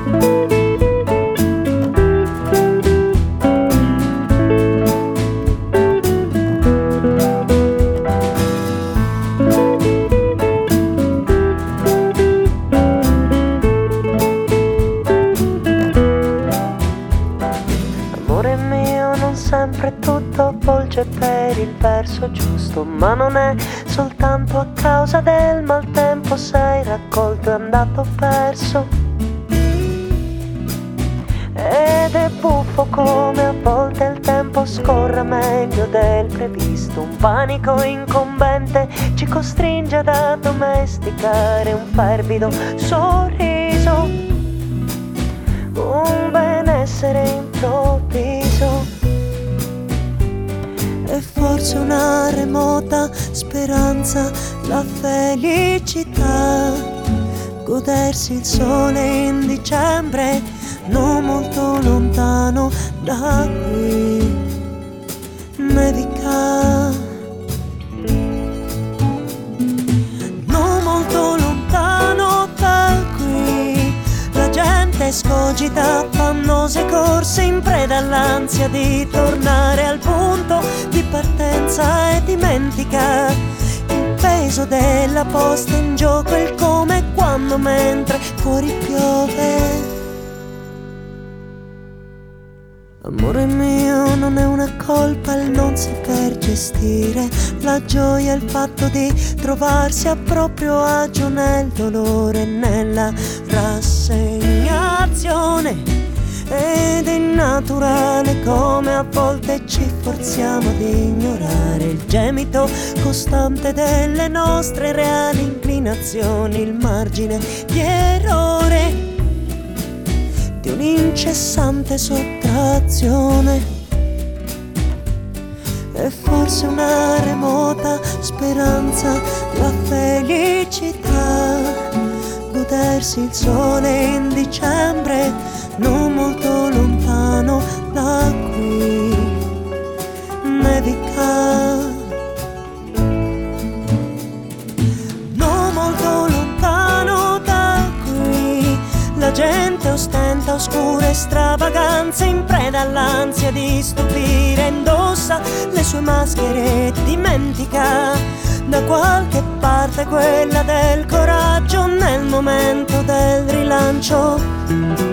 Sempre tutto volge per il verso giusto, ma non è soltanto a causa del maltempo, sei raccolto e andato perso. Ed è buffo come a volte il tempo scorra meglio del previsto. Un panico incombente ci costringe ad addomesticare un fervido sorriso, un benessere improvviso. E forse una remota speranza, la felicità, godersi il sole in dicembre, non molto lontano da qui, nevica. Non molto lontano da qui, la gente escogita affannose corse in preda all'ansia di tornare al punto di partenza e dimentica il peso della posta in gioco, il come e quando mentre fuori piove. Amore mio, non è una colpa il non saper gestire la gioia, il fatto di trovarsi a proprio agio nel dolore e nella rassegnazione. Ed è naturale come a volte ci forziamo ad ignorare il gemito costante delle nostre reali inclinazioni, il margine di errore di un'incessante sottrazione. E forse una remota speranza, la felicità, godersi il sole in dicembre, non molto lontano da qui, nevica. Non molto lontano da qui, la gente ostenta oscure stravaganze in preda all'ansia di stupire, indossa le sue maschere e dimentica da qualche parte quella del coraggio nel momento del rilancio.